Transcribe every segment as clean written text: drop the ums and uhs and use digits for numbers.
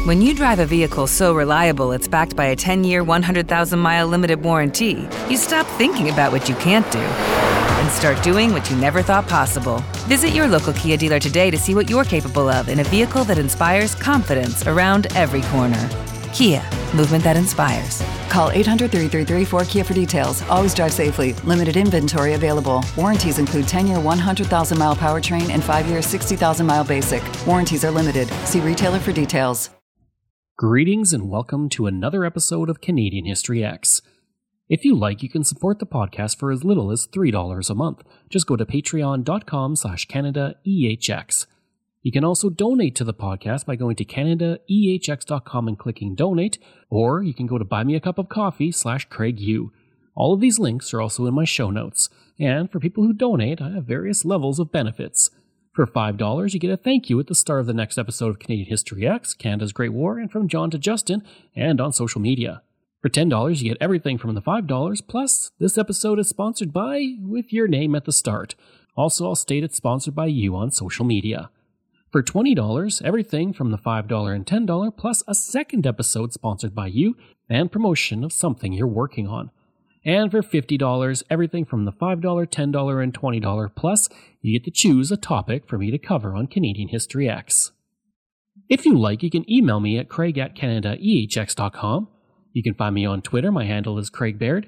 When you drive a vehicle so reliable it's backed by a 10-year, 100,000-mile limited warranty, you stop thinking about what you can't do and start doing what you never thought possible. Visit your local Kia dealer today to see what you're capable of in a vehicle that inspires confidence around every corner. Kia, movement that inspires. Call 800-333-4KIA for details. Always drive safely. Limited inventory available. Warranties include 10-year 100,000-mile powertrain and 5-year 60,000-mile basic. Warranties are limited. See retailer for details. Greetings and welcome to another episode of Canadian History X. If you like, you can support the podcast for as little as $3 a month. Just go to patreon.com/CanadaEHX. You can also donate to the podcast by going to CanadaEHX.com and clicking donate, or you can go to buymeacupofcoffee/CraigU. All of these links are also in my show notes, and for people who donate, I have various levels of benefits. For $5, you get a thank you at the start of the next episode of Canadian History X, Canada's Great War, and from John to Justin, and on social media. For $10, you get everything from the $5, plus this episode is sponsored by, with your name at the start. Also, I'll state it's sponsored by you on social media. For $20, everything from the $5 and $10, plus a second episode sponsored by you, and promotion of something you're working on. And for $50, everything from the $5, $10, and $20 plus, you get to choose a topic for me to cover on Canadian History X. If you like, you can email me at craig@CanadaEHX.com. You can find me on Twitter, my handle is Craig Baird,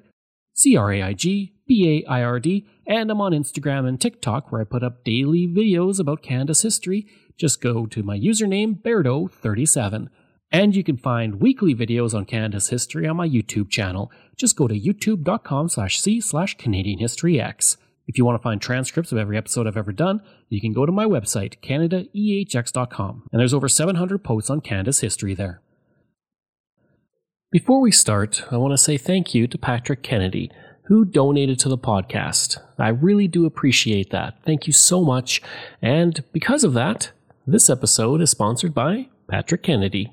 CraigBaird, and I'm on Instagram and TikTok where I put up daily videos about Canada's history. Just go to my username, Bairdo37. And you can find weekly videos on Canada's history on my YouTube channel. Just go to youtube.com/c/CanadianHistoryX. If you want to find transcripts of every episode I've ever done, you can go to my website, CanadaEHX.com. And there's over 700 posts on Canada's history there. Before we start, I want to say thank you to Patrick Kennedy, who donated to the podcast. I really do appreciate that. Thank you so much. And because of that, this episode is sponsored by Patrick Kennedy.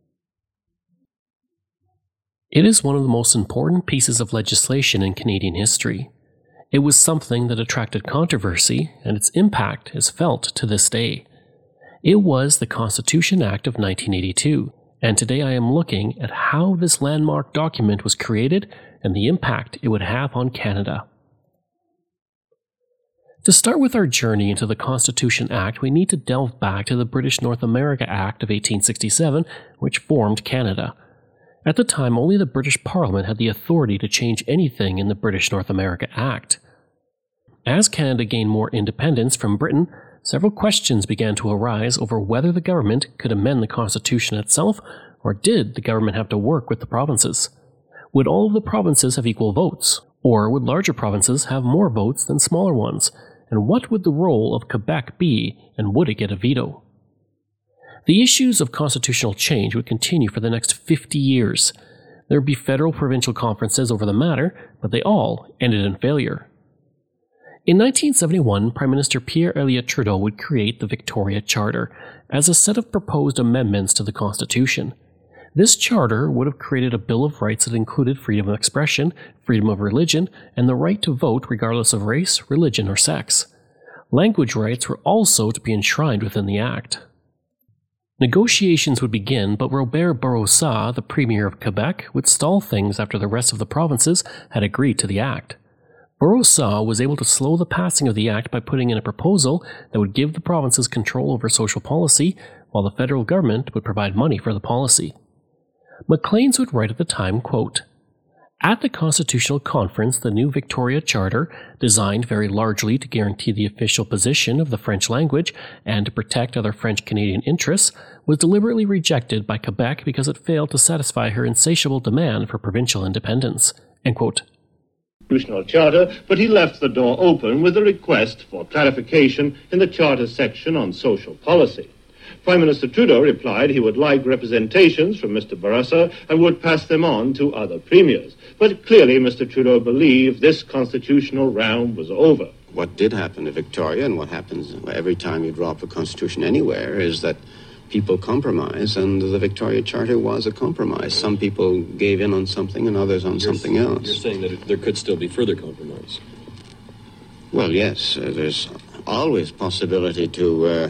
It is one of the most important pieces of legislation in Canadian history. It was something that attracted controversy, and its impact is felt to this day. It was the Constitution Act of 1982, and today I am looking at how this landmark document was created and the impact it would have on Canada. To start with our journey into the Constitution Act, we need to delve back to the British North America Act of 1867, which formed Canada. At the time, only the British Parliament had the authority to change anything in the British North America Act. As Canada gained more independence from Britain, several questions began to arise over whether the government could amend the Constitution itself, or did the government have to work with the provinces? Would all of the provinces have equal votes, or would larger provinces have more votes than smaller ones? And what would the role of Quebec be, and would it get a veto? The issues of constitutional change would continue for the next 50 years. There would be federal provincial conferences over the matter, but they all ended in failure. In 1971, Prime Minister Pierre Elliott Trudeau would create the Victoria Charter as a set of proposed amendments to the Constitution. This charter would have created a Bill of Rights that included freedom of expression, freedom of religion, and the right to vote regardless of race, religion, or sex. Language rights were also to be enshrined within the Act. Negotiations would begin, but Robert Bourassa, the Premier of Quebec, would stall things after the rest of the provinces had agreed to the Act. Bourassa was able to slow the passing of the Act by putting in a proposal that would give the provinces control over social policy, while the federal government would provide money for the policy. Maclean's would write at the time, quote, "At the Constitutional Conference, the new Victoria Charter, designed very largely to guarantee the official position of the French language and to protect other French-Canadian interests, was deliberately rejected by Quebec because it failed to satisfy her insatiable demand for provincial independence." End quote. Constitutional Charter, but he left the door open with a request for clarification in the Charter section on social policy. Prime Minister Trudeau replied he would like representations from Mr. Bourassa and would pass them on to other premiers. But clearly Mr. Trudeau believed this constitutional round was over. What did happen to Victoria, and what happens every time you drop a constitution anywhere, is that people compromise, and the Victoria Charter was a compromise. Some people gave in on something and others on something else. You're saying that there could still be further compromise? Well, yes. There's always possibility to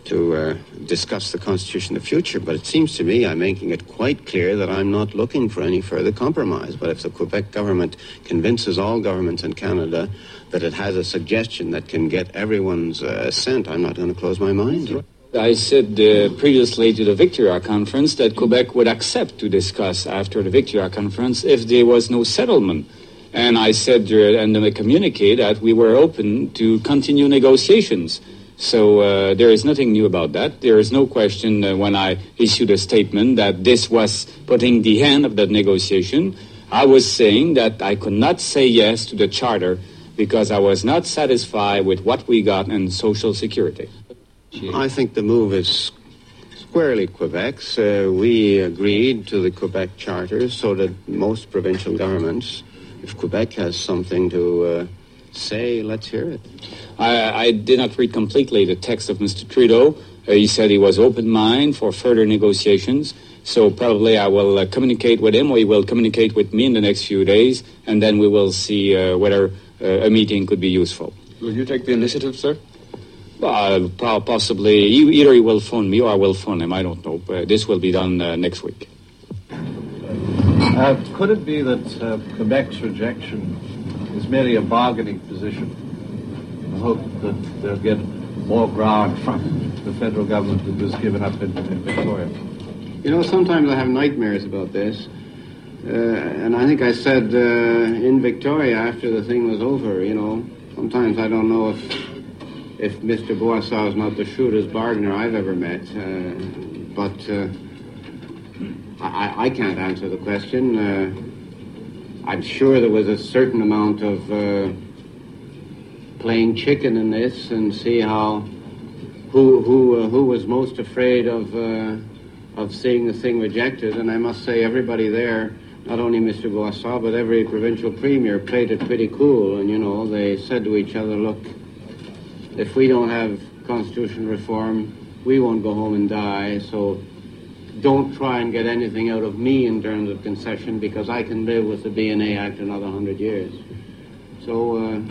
discuss the Constitution in the future, but it seems to me I'm making it quite clear that I'm not looking for any further compromise. But if the Quebec government convinces all governments in Canada that it has a suggestion that can get everyone's assent, I'm not going to close my mind. I said previously to the Victoria Conference that Quebec would accept to discuss after the Victoria Conference if there was no settlement. And I said in the communique that we were open to continue negotiations. So there is nothing new about that. There is no question when I issued a statement that this was putting the end of the negotiation. I was saying that I could not say yes to the charter because I was not satisfied with what we got in Social Security. I think the move is squarely Quebec's. We agreed to the Quebec Charter, so did most provincial governments. If Quebec has something to say, let's hear it. I did not read completely the text of Mr. Trudeau. He said he was open-minded for further negotiations. So probably I will communicate with him, or he will communicate with me in the next few days, and then we will see whether a meeting could be useful. Will you take the initiative, sir? Possibly. Either he will phone me or I will phone him. I don't know. This will be done next week. Could it be that Quebec's rejection is merely a bargaining position? I hope that they'll get more ground from the federal government that was given up in Victoria. You know, sometimes I have nightmares about this. And I think I said in Victoria after the thing was over, you know, sometimes I don't know if Mr. Bourassa is not the shrewdest bargainer I've ever met. But I can't answer the question. I'm sure there was a certain amount of playing chicken in this and see who was most afraid of seeing the thing rejected. And I must say everybody there, not only Mr. Bourassa, but every provincial premier played it pretty cool. And, you know, they said to each other, look, if we don't have constitutional reform, we won't go home and die. So don't try and get anything out of me in terms of concession, because I can live with the BNA Act another 100 years. So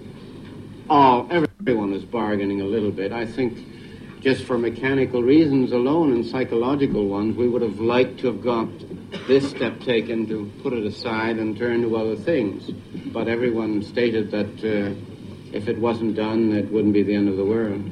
everyone is bargaining a little bit. I think just for mechanical reasons alone and psychological ones, we would have liked to have got this step taken to put it aside and turn to other things. But everyone stated that if it wasn't done, it wouldn't be the end of the world.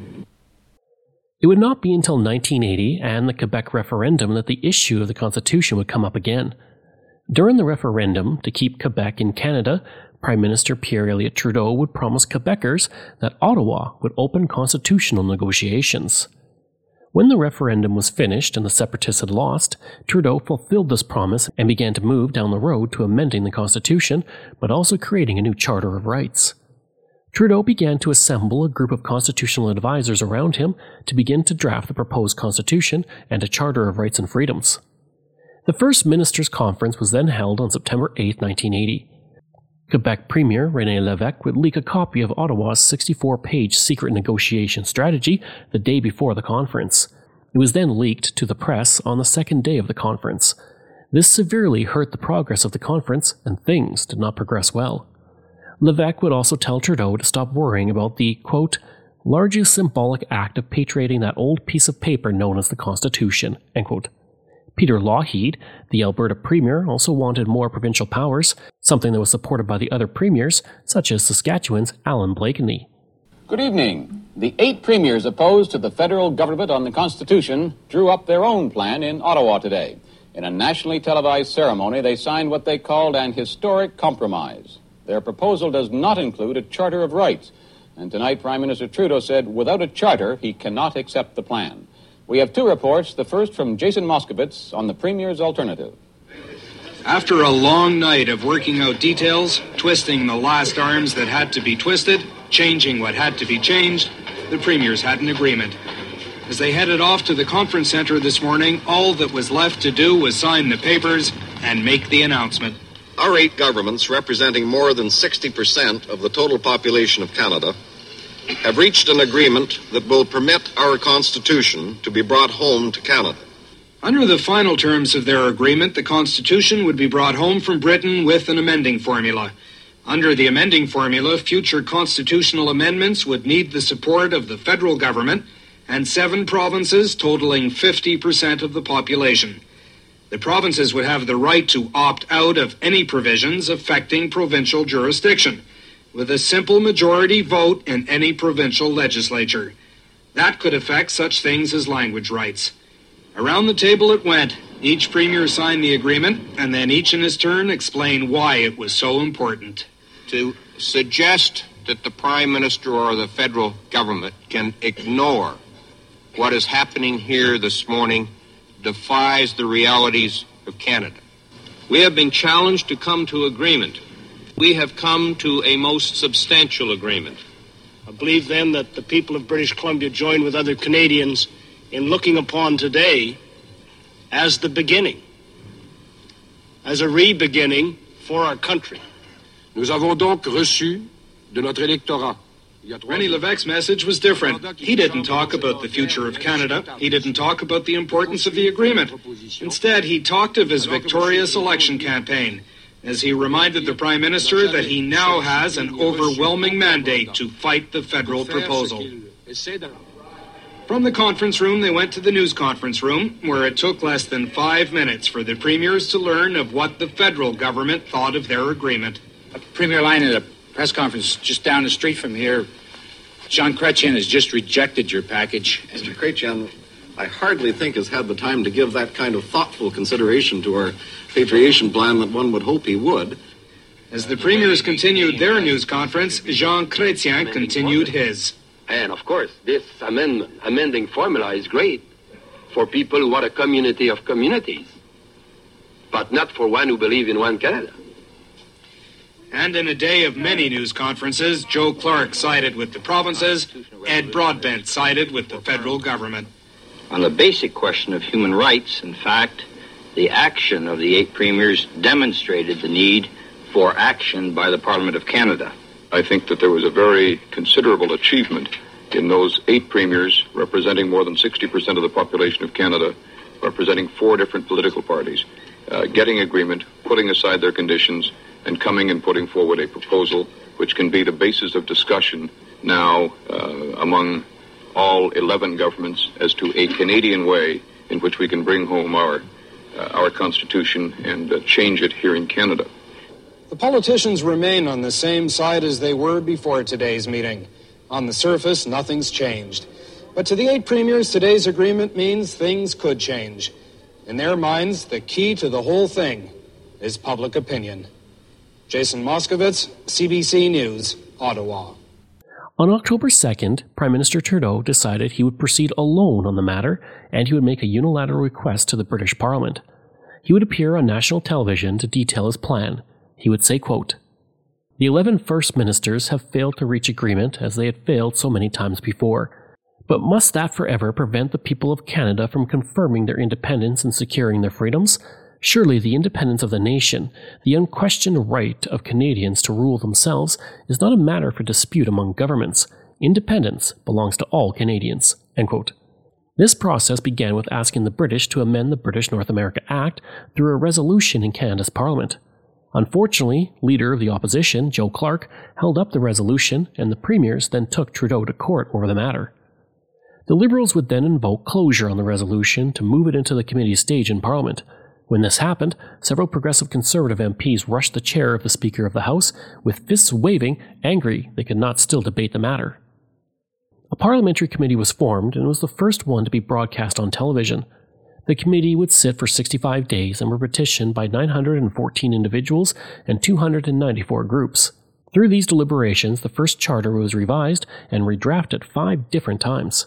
It would not be until 1980 and the Quebec referendum that the issue of the Constitution would come up again. During the referendum to keep Quebec in Canada, Prime Minister Pierre-Elliott Trudeau would promise Quebecers that Ottawa would open constitutional negotiations. When the referendum was finished and the separatists had lost, Trudeau fulfilled this promise and began to move down the road to amending the Constitution, but also creating a new Charter of Rights. Trudeau began to assemble a group of constitutional advisors around him to begin to draft the proposed Constitution and a Charter of Rights and Freedoms. The first Ministers' Conference was then held on September 8, 1980. Quebec Premier René Lévesque would leak a copy of Ottawa's 64-page secret negotiation strategy the day before the conference. It was then leaked to the press on the second day of the conference. This severely hurt the progress of the conference, and things did not progress well. Lévesque would also tell Trudeau to stop worrying about the, quote, largely symbolic act of patriating that old piece of paper known as the Constitution, end quote. Peter Lougheed, the Alberta Premier, also wanted more provincial powers, something that was supported by the other premiers, such as Saskatchewan's Alan Blakeney. Good evening. The 8 premiers opposed to the federal government on the Constitution drew up their own plan in Ottawa today. In a nationally televised ceremony, they signed what they called an historic compromise. Their proposal does not include a Charter of Rights, and tonight Prime Minister Trudeau said without a charter, he cannot accept the plan. We have 2 reports, the first from Jason Moskowitz on the Premier's alternative. After a long night of working out details, twisting the last arms that had to be twisted, changing what had to be changed, the Premiers had an agreement. As they headed off to the conference center this morning, all that was left to do was sign the papers and make the announcement. Our 8 governments, representing more than 60% of the total population of Canada, have reached an agreement that will permit our Constitution to be brought home to Canada. Under the final terms of their agreement, the Constitution would be brought home from Britain with an amending formula. Under the amending formula, future constitutional amendments would need the support of the federal government, and 7 provinces totaling 50% of the population. The provinces would have the right to opt out of any provisions affecting provincial jurisdiction, with a simple majority vote in any provincial legislature. That could affect such things as language rights. Around the table it went. Each premier signed the agreement, and then each in his turn explained why it was so important. To suggest that the Prime Minister or the federal government can ignore what is happening here this morning defies the realities of Canada. We have been challenged to come to agreement. We have come to a most substantial agreement. I believe then that the people of British Columbia join with other Canadians in looking upon today as the beginning, as a re-beginning for our country. Nous avons donc reçu de notre électorat. René Lévesque's message was different. He didn't talk about the future of Canada. He didn't talk about the importance of the agreement. Instead, he talked of his victorious election campaign, as he reminded the Prime Minister that he now has an overwhelming mandate to fight the federal proposal. From the conference room, they went to the news conference room, where it took less than 5 minutes for the premiers to learn of what the federal government thought of their agreement. Premier Lyon, at a press conference just down the street from here, Jean Chrétien has just rejected your package. Mr. Chrétien, I hardly think has had the time to give that kind of thoughtful consideration to our patriation plan that one would hope he would. As the premiers continued their news conference, Jean Chrétien continued his. And of course, this amending formula is great for people who want a community of communities, but not for one who believe in one Canada. And in a day of many news conferences, Joe Clark sided with the provinces, Ed Broadbent sided with the federal government. On the basic question of human rights, in fact, the action of the 8 premiers demonstrated the need for action by the Parliament of Canada. I think that there was a very considerable achievement in those 8 premiers representing more than 60% of the population of Canada, representing 4 different political parties, getting agreement, putting aside their conditions, and coming and putting forward a proposal which can be the basis of discussion now among all 11 governments as to a Canadian way in which we can bring home our Constitution and change it here in Canada. The politicians remain on the same side as they were before today's meeting. On the surface, nothing's changed. But to the 8 premiers, today's agreement means things could change. In their minds, the key to the whole thing is public opinion. Jason Moskowitz, CBC News, Ottawa. On October 2nd, Prime Minister Trudeau decided he would proceed alone on the matter, and he would make a unilateral request to the British Parliament. He would appear on national television to detail his plan. He would say, quote, "The 11 First Ministers have failed to reach agreement as they had failed so many times before. But must that forever prevent the people of Canada from confirming their independence and securing their freedoms? Surely the independence of the nation, the unquestioned right of Canadians to rule themselves, is not a matter for dispute among governments. Independence belongs to all Canadians." End quote. This process began with asking the British to amend the British North America Act through a resolution in Canada's Parliament. Unfortunately, Leader of the Opposition, Joe Clark, held up the resolution, and the premiers then took Trudeau to court over the matter. The Liberals would then invoke closure on the resolution to move it into the committee stage in Parliament. When this happened, several progressive Conservative MPs rushed the chair of the Speaker of the House, with fists waving, angry they could not still debate the matter. A parliamentary committee was formed, and was the first one to be broadcast on television. The committee would sit for 65 days and were petitioned by 914 individuals and 294 groups. Through these deliberations, the first charter was revised and redrafted 5 different times.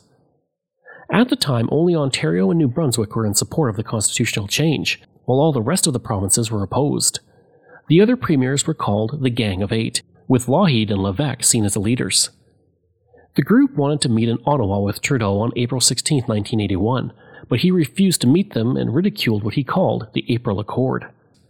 At the time, only Ontario and New Brunswick were in support of the constitutional change, while all the rest of the provinces were opposed. The other premiers were called the Gang of 8, with Lougheed and Lévesque seen as the leaders. The group wanted to meet in Ottawa with Trudeau on April 16, 1981, but he refused to meet them and ridiculed what he called the April Accord.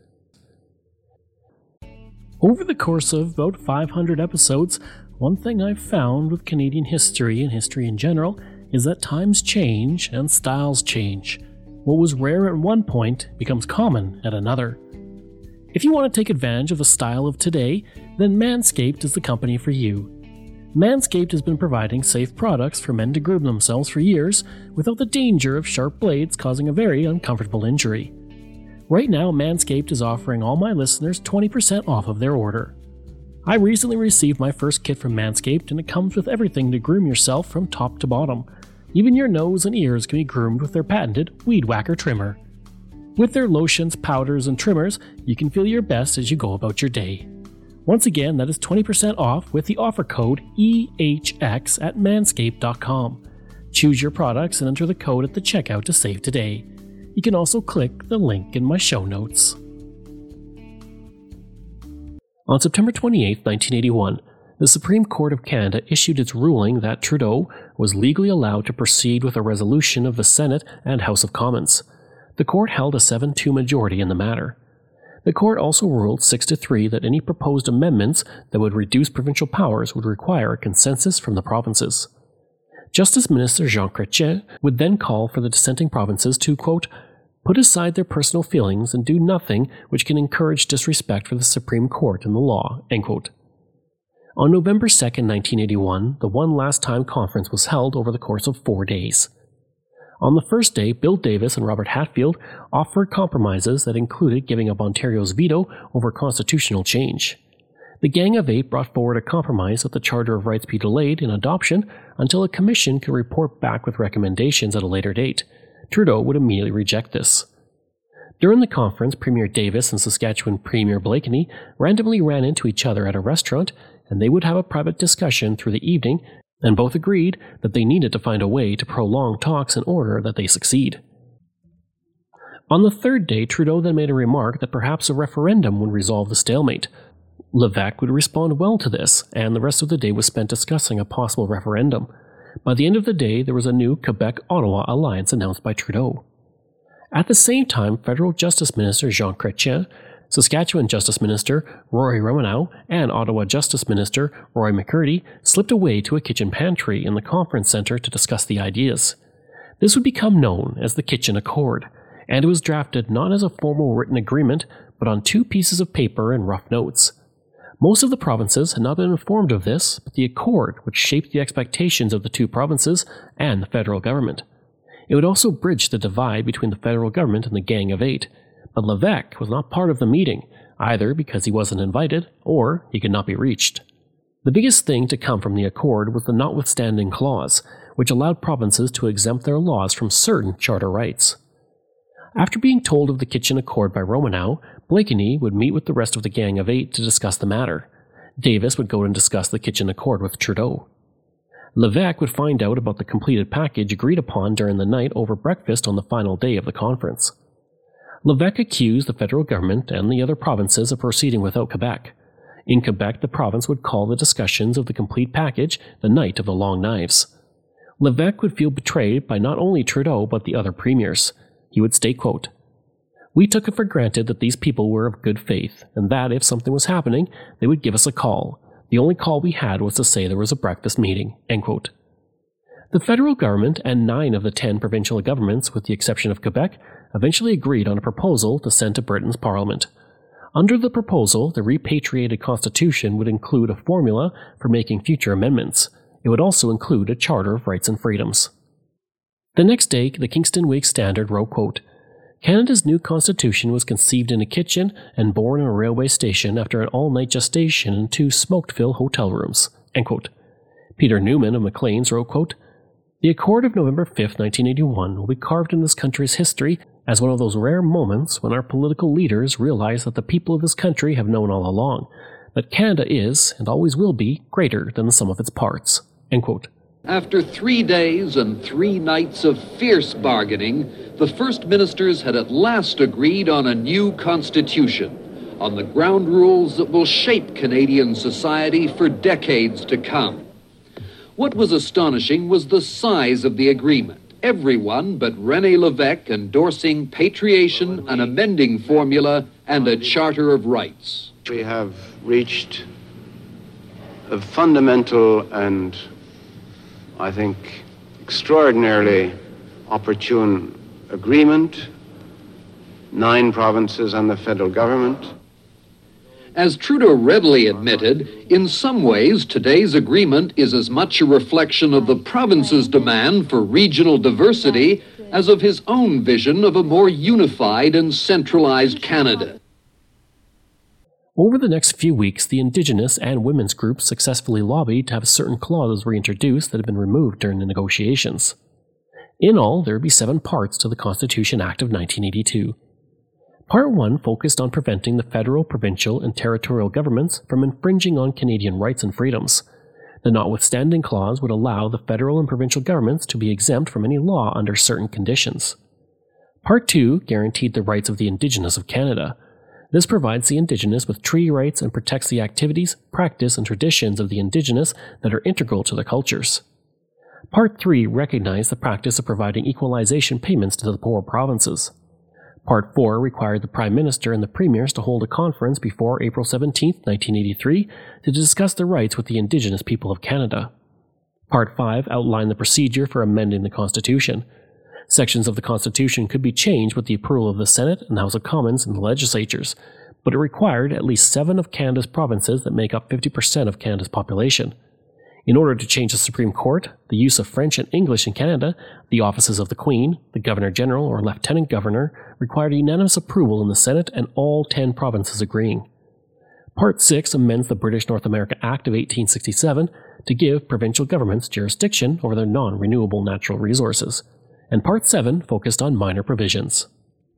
Over the course of about 500 episodes, one thing I've found with Canadian history and history in general is that times change and styles change. What was rare at one point becomes common at another. If you want to take advantage of the style of today, then Manscaped is the company for you. Manscaped has been providing safe products for men to groom themselves for years without the danger of sharp blades causing a very uncomfortable injury. Right now, Manscaped is offering all my listeners 20% off of their order. I recently received my first kit from Manscaped, and it comes with everything to groom yourself from top to bottom. Even your nose and ears can be groomed with their patented Weed Whacker trimmer. With their lotions, powders, and trimmers, you can feel your best as you go about your day. Once again, that is 20% off with the offer code EHX at manscaped.com. Choose your products and enter the code at the checkout to save today. You can also click the link in my show notes. On September 28, 1981, the Supreme Court of Canada issued its ruling that Trudeau was legally allowed to proceed with a resolution of the Senate and House of Commons. The court held a 7-2 majority in the matter. The court also ruled 6-3 that any proposed amendments that would reduce provincial powers would require a consensus from the provinces. Justice Minister Jean Chrétien would then call for the dissenting provinces to, quote, put aside their personal feelings and do nothing which can encourage disrespect for the Supreme Court and the law, end quote. On November 2, 1981, the One Last Time conference was held over the course of 4 days. On the first day, Bill Davis and Robert Hatfield offered compromises that included giving up Ontario's veto over constitutional change. The Gang of Eight brought forward a compromise that the Charter of Rights be delayed in adoption until a commission could report back with recommendations at a later date. Trudeau would immediately reject this. During the conference, Premier Davis and Saskatchewan Premier Blakeney randomly ran into each other at a restaurant, and they would have a private discussion through the evening, and both agreed that they needed to find a way to prolong talks in order that they succeed. On the third day, Trudeau then made a remark that perhaps a referendum would resolve the stalemate. Lévesque would respond well to this, and the rest of the day was spent discussing a possible referendum. By the end of the day, there was a new Quebec-Ottawa alliance announced by Trudeau. At the same time, Federal Justice Minister Jean Chrétien, Saskatchewan Justice Minister Rory Romanow, and Ottawa Justice Minister Roy McCurdy slipped away to a kitchen pantry in the conference centre to discuss the ideas. This would become known as the Kitchen Accord, and it was drafted not as a formal written agreement, but on 2 pieces of paper and rough notes. Most of the provinces had not been informed of this, but the accord would shape the expectations of the 2 provinces and the federal government. It would also bridge the divide between the federal government and the Gang of Eight, but Lévesque was not part of the meeting, either because he wasn't invited or he could not be reached. The biggest thing to come from the accord was the notwithstanding clause, which allowed provinces to exempt their laws from certain charter rights. After being told of the Kitchen Accord by Romanow, Blakeney would meet with the rest of the Gang of Eight to discuss the matter. Davis would go and discuss the Kitchen Accord with Trudeau. Lévesque would find out about the completed package agreed upon during the night over breakfast on the final day of the conference. Lévesque accused the federal government and the other provinces of proceeding without Quebec. In Quebec, the province would call the discussions of the complete package the Night of the Long Knives. Lévesque would feel betrayed by not only Trudeau but the other premiers. He would state, quote, we took it for granted that these people were of good faith, and that if something was happening, they would give us a call. The only call we had was to say there was a breakfast meeting, end quote. The federal government and 9 of the 10 provincial governments, with the exception of Quebec, eventually agreed on a proposal to send to Britain's Parliament. Under the proposal, the repatriated constitution would include a formula for making future amendments. It would also include a Charter of Rights and Freedoms. The next day, the Kingston Whig Standard wrote, quote, Canada's new constitution was conceived in a kitchen and born in a railway station after an all-night gestation in 2 smoke-filled hotel rooms, end quote. Peter Newman of Maclean's wrote, quote, the Accord of November 5, 1981 will be carved in this country's history as one of those rare moments when our political leaders realize that the people of this country have known all along, that Canada is, and always will be, greater than the sum of its parts, end quote. After 3 days and 3 nights of fierce bargaining, the First Ministers had at last agreed on a new constitution, on the ground rules that will shape Canadian society for decades to come. What was astonishing was the size of the agreement. Everyone but René Lévesque endorsing patriation, an amending formula, and a Charter of Rights. We have reached a fundamental and, I think, extraordinarily opportune agreement, 9 provinces and the federal government. As Trudeau readily admitted, in some ways today's agreement is as much a reflection of the province's demand for regional diversity as of his own vision of a more unified and centralized Canada. Over the next few weeks, the Indigenous and women's groups successfully lobbied to have certain clauses reintroduced that had been removed during the negotiations. In all, there would be 7 parts to the Constitution Act of 1982. Part 1 focused on preventing the federal, provincial, and territorial governments from infringing on Canadian rights and freedoms. The notwithstanding clause would allow the federal and provincial governments to be exempt from any law under certain conditions. Part 2 guaranteed the rights of the Indigenous of Canada. This provides the Indigenous with treaty rights and protects the activities, practice, and traditions of the Indigenous that are integral to their cultures. Part 3 recognized the practice of providing equalization payments to the poor provinces. Part 4 required the Prime Minister and the Premiers to hold a conference before April 17, 1983, to discuss the rights with the Indigenous people of Canada. Part 5 outlined the procedure for amending the Constitution. Sections of the Constitution could be changed with the approval of the Senate and the House of Commons and the legislatures, but it required at least 7 of Canada's provinces that make up 50% of Canada's population. In order to change the Supreme Court, the use of French and English in Canada, the offices of the Queen, the Governor-General or Lieutenant Governor, required unanimous approval in the Senate and all 10 provinces agreeing. Part 6 amends the British North America Act of 1867 to give provincial governments jurisdiction over their non-renewable natural resources, and Part 7 focused on minor provisions.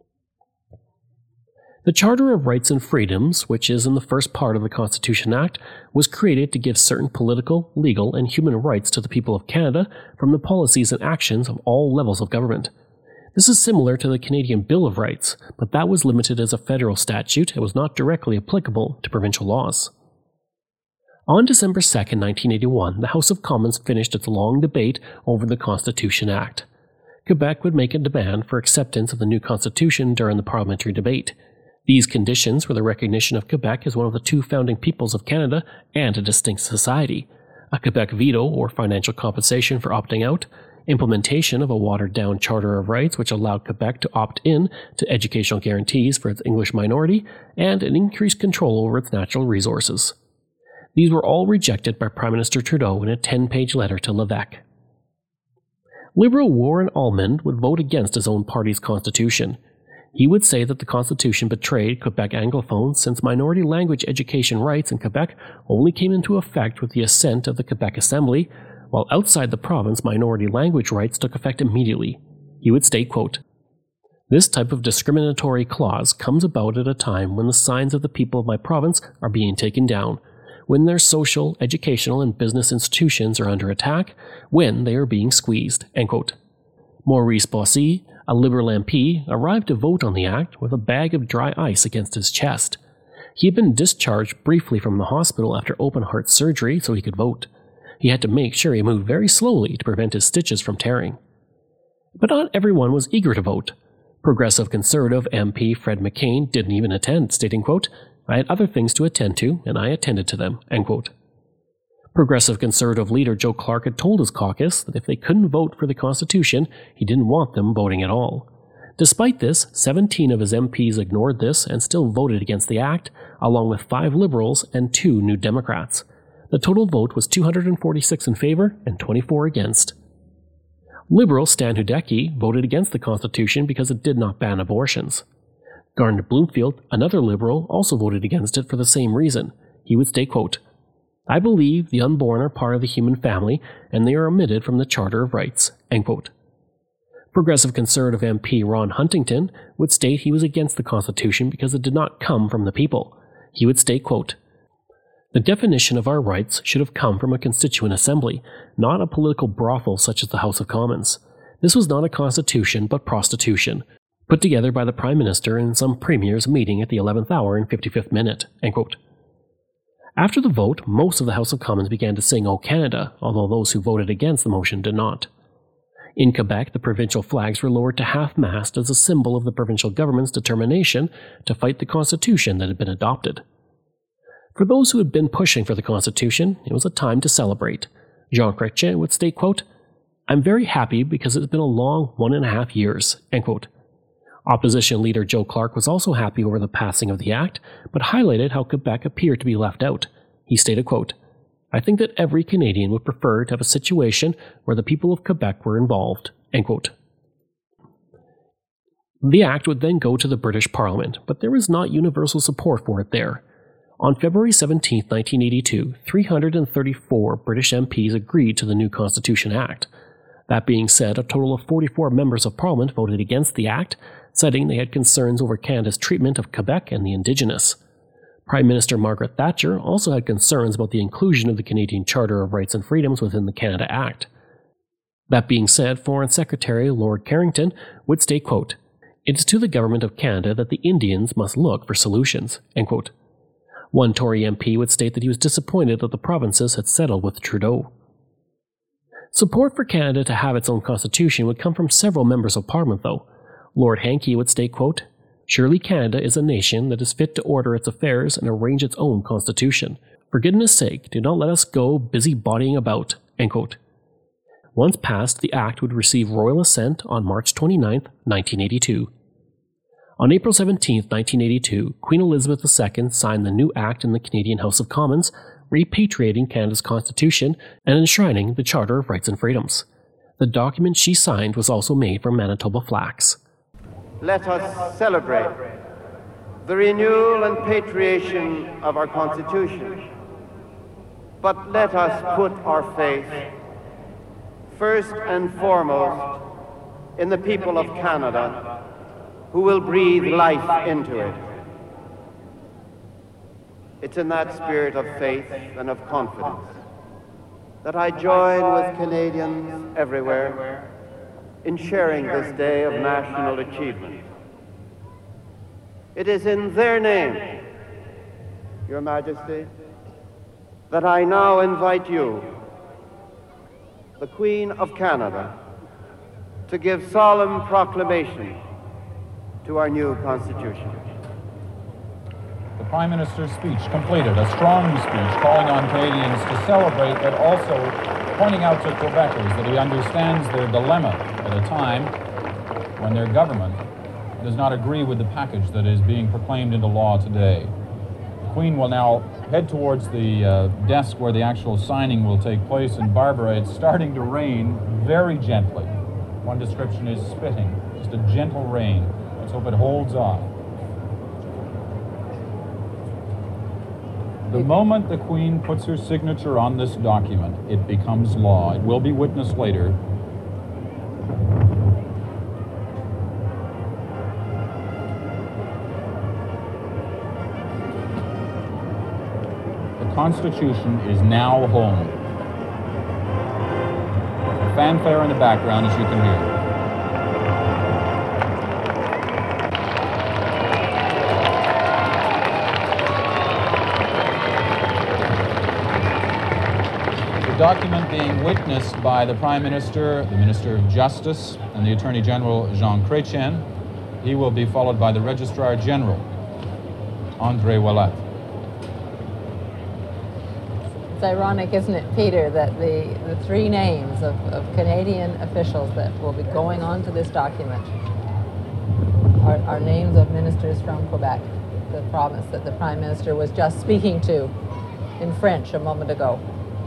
The Charter of Rights and Freedoms, which is in the first part of the Constitution Act, was created to give certain political, legal, and human rights to the people of Canada from the policies and actions of all levels of government. This is similar to the Canadian Bill of Rights, but that was limited as a federal statute and was not directly applicable to provincial laws. On December 2, 1981, the House of Commons finished its long debate over the Constitution Act. Quebec would make a demand for acceptance of the new Constitution during the parliamentary debate. These conditions were the recognition of Quebec as one of the 2 founding peoples of Canada and a distinct society, a Quebec veto or financial compensation for opting out, implementation of a watered-down Charter of Rights which allowed Quebec to opt in to educational guarantees for its English minority, and an increased control over its natural resources. These were all rejected by Prime Minister Trudeau in a 10-page letter to Lévesque. Liberal Warren Almond would vote against his own party's constitution. He would say that the Constitution betrayed Quebec Anglophones since minority language education rights in Quebec only came into effect with the assent of the Quebec Assembly, while outside the province minority language rights took effect immediately. He would state, quote, "This type of discriminatory clause comes about at a time when the signs of the people of my province are being taken down, when their social, educational, and business institutions are under attack, when they are being squeezed." End quote. Maurice Bossy, a Liberal MP, arrived to vote on the act with a bag of dry ice against his chest. He had been discharged briefly from the hospital after open-heart surgery so he could vote. He had to make sure he moved very slowly to prevent his stitches from tearing. But not everyone was eager to vote. Progressive Conservative MP Fred McCain didn't even attend, stating, quote, "I had other things to attend to, and I attended to them." End quote. Progressive Conservative leader Joe Clark had told his caucus that if they couldn't vote for the Constitution, he didn't want them voting at all. Despite this, 17 of his MPs ignored this and still voted against the act, along with 5 Liberals and 2 New Democrats. The total vote was 246 in favor and 24 against. Liberal Stan Hudecki voted against the Constitution because it did not ban abortions. Gardner Bloomfield, another Liberal, also voted against it for the same reason. He would state, quote, "I believe the unborn are part of the human family, and they are omitted from the Charter of Rights." End quote. Progressive Conservative MP Ron Huntington would state he was against the Constitution because it did not come from the people. He would state, quote, "The definition of our rights should have come from a constituent assembly, not a political brothel such as the House of Commons. This was not a constitution, but prostitution, put together by the Prime Minister and some premiers meeting at the 11th hour and 55th minute." End quote. After the vote, most of the House of Commons began to sing O Canada, although those who voted against the motion did not. In Quebec, the provincial flags were lowered to half-mast as a symbol of the provincial government's determination to fight the Constitution that had been adopted. For those who had been pushing for the Constitution, it was a time to celebrate. Jean Chrétien would state, quote, "I'm very happy because it's been a long 1.5 years." End quote. Opposition leader Joe Clark was also happy over the passing of the act, but highlighted how Quebec appeared to be left out. He stated, quote, "I think that every Canadian would prefer to have a situation where the people of Quebec were involved." End quote. The act would then go to the British Parliament, but there was not universal support for it there. On February 17, 1982, 334 British MPs agreed to the new Constitution Act. That being said, a total of 44 members of Parliament voted against the act, citing they had concerns over Canada's treatment of Quebec and the Indigenous. Prime Minister Margaret Thatcher also had concerns about the inclusion of the Canadian Charter of Rights and Freedoms within the Canada Act. That being said, Foreign Secretary Lord Carrington would state, quote, "It is to the Government of Canada that the Indians must look for solutions." End quote. One Tory MP would state that he was disappointed that the provinces had settled with Trudeau. Support for Canada to have its own constitution would come from several members of Parliament, though. Lord Hankey would state, quote, "Surely Canada is a nation that is fit to order its affairs and arrange its own constitution. For goodness sake, do not let us go busy-bodying about." End quote. Once passed, the act would receive royal assent on March 29, 1982. On April 17, 1982, Queen Elizabeth II signed the new act in the Canadian House of Commons, repatriating Canada's constitution and enshrining the Charter of Rights and Freedoms. The document she signed was also made from Manitoba flax. Let us celebrate the renewal and patriation of our Constitution, but let us put our faith first and foremost in the people of Canada, who will breathe life into it. It's in that spirit of faith and of confidence that I join with Canadians everywhere in sharing this day of national achievement. It is in their name, Your Majesty, that I now invite you, the Queen of Canada, to give solemn proclamation to our new Constitution. The Prime Minister's speech completed, a strong speech calling on Canadians to celebrate, but also pointing out to Quebecers that he understands their dilemma at a time when their government does not agree with the package that is being proclaimed into law today. The Queen will now head towards the desk where the actual signing will take place, and Barbara, it's starting to rain very gently. One description is spitting, just a gentle rain. Let's hope it holds off. The moment the Queen puts her signature on this document, it becomes law. It will be witnessed later. The Constitution is now home. Fanfare in the background, as you can hear. Document being witnessed by the Prime Minister, the Minister of Justice, and the Attorney General, Jean Chrétien. He will be followed by the Registrar General, André Ouellet. It's ironic, isn't it, Peter, that the three names of Canadian officials that will be going on to this document are names of ministers from Quebec, the province that the Prime Minister was just speaking to in French a moment ago.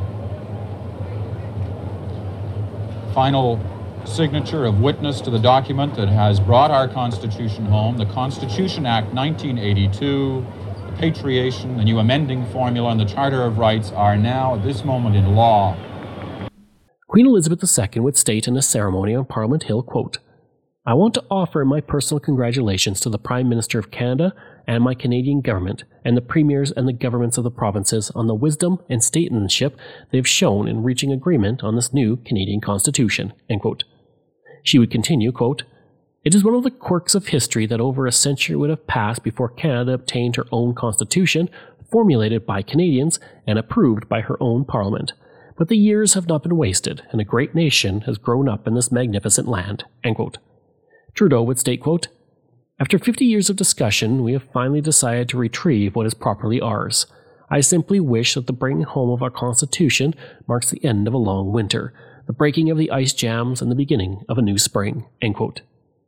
Final signature of witness to the document that has brought our Constitution home, the Constitution Act 1982, the patriation, the new amending formula, and the Charter of Rights are now, at this moment, in law. Queen Elizabeth II would state in a ceremony on Parliament Hill, quote, "I want to offer my personal congratulations to the Prime Minister of Canada and my Canadian government and the premiers and the governments of the provinces on the wisdom and statesmanship they've shown in reaching agreement on this new Canadian Constitution." End quote. She would continue, quote, "It is one of the quirks of history that over a century would have passed before Canada obtained her own constitution, formulated by Canadians and approved by her own Parliament. But the years have not been wasted, and a great nation has grown up in this magnificent land." End quote. Trudeau would state, quote, "After 50 years of discussion, we have finally decided to retrieve what is properly ours. I simply wish that the bringing home of our Constitution marks the end of a long winter, the breaking of the ice jams, and the beginning of a new spring." End quote.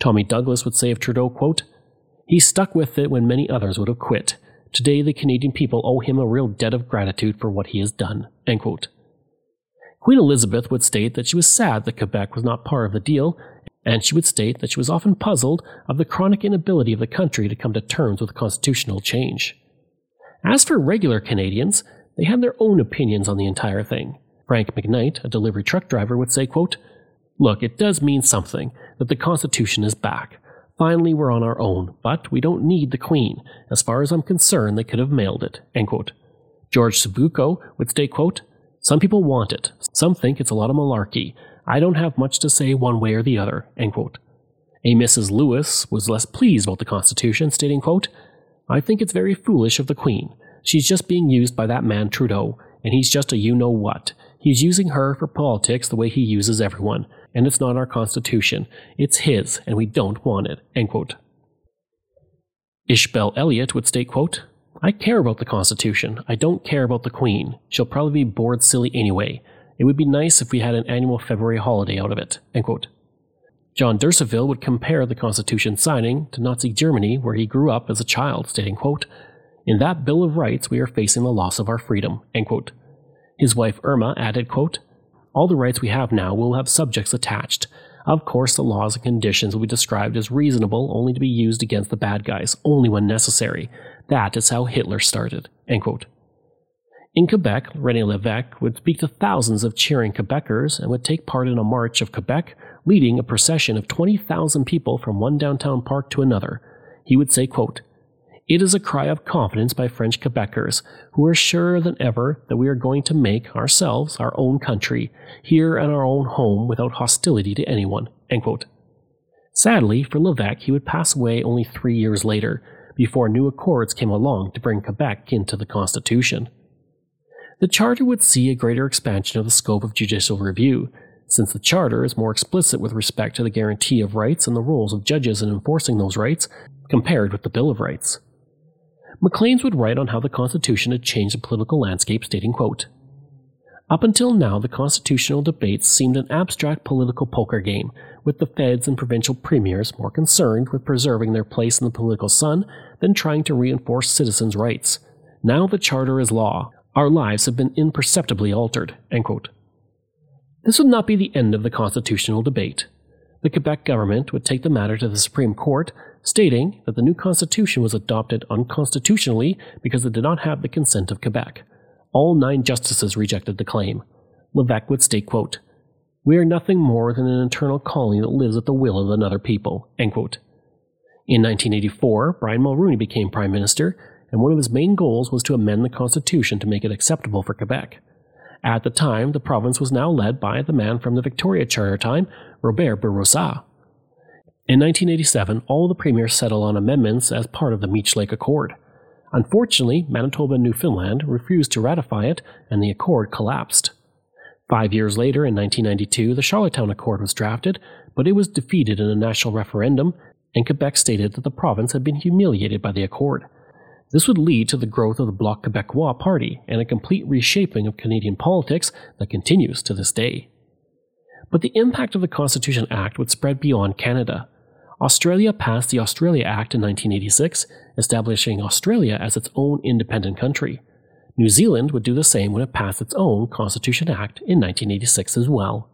Tommy Douglas would say of Trudeau, quote, "He stuck with it when many others would have quit. Today the Canadian people owe him a real debt of gratitude for what he has done." End quote. Queen Elizabeth would state that she was sad that Quebec was not part of the deal, and she would state that she was often puzzled of the chronic inability of the country to come to terms with constitutional change. As for regular Canadians, they had their own opinions on the entire thing. Frank McKnight, a delivery truck driver, would say, quote, "Look, it does mean something that the Constitution is back. Finally, we're on our own, but we don't need the Queen. As far as I'm concerned, they could have mailed it." End quote. George Sabuco would state, quote, "Some people want it. Some think it's a lot of malarkey. I don't have much to say one way or the other." End quote. A Mrs. Lewis was less pleased about the Constitution, stating, quote, "I think it's very foolish of the Queen. She's just being used by that man Trudeau, and he's just a you-know-what. He's using her for politics the way he uses everyone, and it's not our Constitution. It's his, and we don't want it." End quote. Ishbel Elliott would state, quote, "I care about the Constitution. I don't care about the Queen. She'll probably be bored silly anyway. It would be nice if we had an annual February holiday out of it." End quote. John Durseville would compare the Constitution signing to Nazi Germany, where he grew up as a child, stating, quote, "In that Bill of Rights we are facing the loss of our freedom." End quote. His wife Irma added, quote, "All the rights we have now will have subjects attached. Of course, the laws and conditions will be described as reasonable only to be used against the bad guys, only when necessary. That is how Hitler started." End quote. In Quebec, René Lévesque would speak to thousands of cheering Quebecers and would take part in a march of Quebec, leading a procession of 20,000 people from one downtown park to another. He would say, quote, "It is a cry of confidence by French Quebecers, who are surer than ever that we are going to make ourselves our own country, here in our own home, without hostility to anyone." End quote. Sadly, for Lévesque, he would pass away only 3 years later, before new accords came along to bring Quebec into the Constitution. The Charter would see a greater expansion of the scope of judicial review, since the Charter is more explicit with respect to the guarantee of rights and the roles of judges in enforcing those rights, compared with the Bill of Rights. Maclean's would write on how the Constitution had changed the political landscape, stating, quote, "Up until now, the constitutional debates seemed an abstract political poker game, with the feds and provincial premiers more concerned with preserving their place in the political sun than trying to reinforce citizens' rights. Now the Charter is law. Our lives have been imperceptibly altered." End quote. This would not be the end of the constitutional debate. The Quebec government would take the matter to the Supreme Court, stating that the new constitution was adopted unconstitutionally because it did not have the consent of Quebec. All 9 justices rejected the claim. Lévesque would state, quote, "We are nothing more than an internal colony that lives at the will of another people." End quote. In 1984, Brian Mulroney became Prime Minister, and one of his main goals was to amend the Constitution to make it acceptable for Quebec. At the time, the province was now led by the man from the Victoria Charter time, Robert Bourassa. In 1987, all the premiers settled on amendments as part of the Meech Lake Accord. Unfortunately, Manitoba and Newfoundland refused to ratify it, and the accord collapsed. 5 years later, in 1992, the Charlottetown Accord was drafted, but it was defeated in a national referendum, and Quebec stated that the province had been humiliated by the accord. This would lead to the growth of the Bloc Québécois party and a complete reshaping of Canadian politics that continues to this day. But the impact of the Constitution Act would spread beyond Canada. Australia passed the Australia Act in 1986, establishing Australia as its own independent country. New Zealand would do the same when it passed its own Constitution Act in 1986 as well.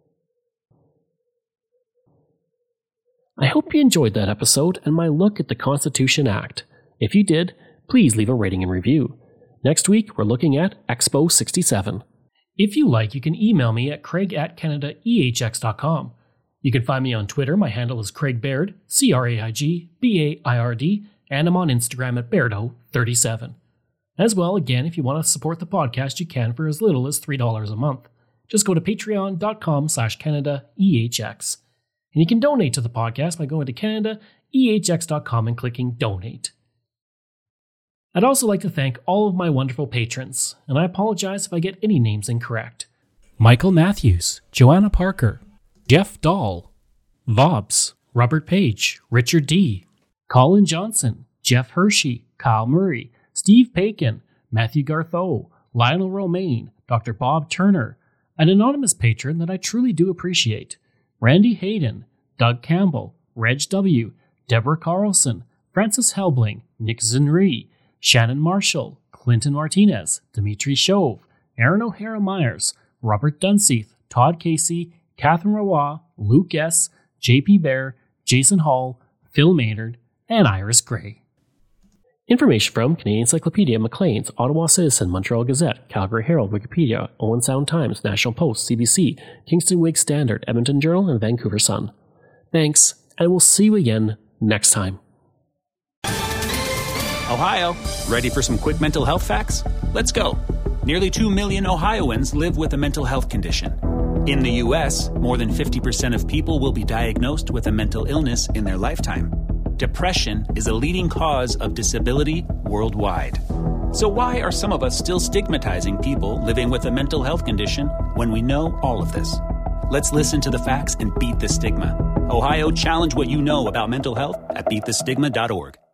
I hope you enjoyed that episode and my look at the Constitution Act. If you did, please leave a rating and review. Next week, we're looking at Expo 67. If you like, you can email me at craig@canadaehx.com. You can find me on Twitter. My handle is Craig Baird, CraigBaird, and I'm on Instagram at Bairdo37. As well, again, if you want to support the podcast, you can for as little as $3 a month. Just go to patreon.com/CanadaEHX. And you can donate to the podcast by going to CanadaEHX.com and clicking Donate. I'd also like to thank all of my wonderful patrons, and I apologize if I get any names incorrect. Michael Matthews, Joanna Parker, Jeff Dahl, Vobs, Robert Page, Richard D., Colin Johnson, Jeff Hershey, Kyle Murray, Steve Pakin, Matthew Gartho, Lionel Romaine, Dr. Bob Turner, an anonymous patron that I truly do appreciate, Randy Hayden, Doug Campbell, Reg W., Deborah Carlson, Francis Helbling, Nick Zinri, Shannon Marshall, Clinton Martinez, Dimitri Chauve, Aaron O'Hara Myers, Robert Dunseith, Todd Casey, Catherine Roy, Luke S., J.P. Bear, Jason Hall, Phil Maynard, and Iris Gray. Information from Canadian Encyclopedia, Maclean's, Ottawa Citizen, Montreal Gazette, Calgary Herald, Wikipedia, Owen Sound Times, National Post, CBC, Kingston Whig Standard, Edmonton Journal, and Vancouver Sun. Thanks, and we'll see you again next time. Ohio, ready for some quick mental health facts? Let's go. Nearly 2 million Ohioans live with a mental health condition. In the U.S., more than 50% of people will be diagnosed with a mental illness in their lifetime. Depression is a leading cause of disability worldwide. So why are some of us still stigmatizing people living with a mental health condition when we know all of this? Let's listen to the facts and beat the stigma. Ohio, challenge what you know about mental health at beatthestigma.org.